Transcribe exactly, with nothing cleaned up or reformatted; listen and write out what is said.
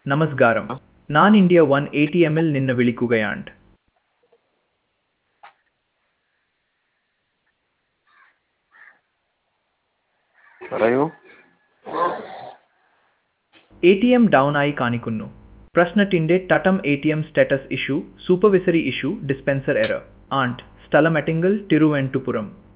നമസ്കാരം. ഞാൻ India one A T എമ്മിൽ നിന്ന് വിളിക്കുകയാണ്. പറയൂ. എ ടി എം ഡൗൺ ആയി കാണിക്കുന്നു. പ്രശ്നത്തിന്റെ തട്ടം A T M status issue, supervisory issue, dispenser error and സ്ഥലം എട്ടിങ്കൽ തിരുവനന്തപുരം.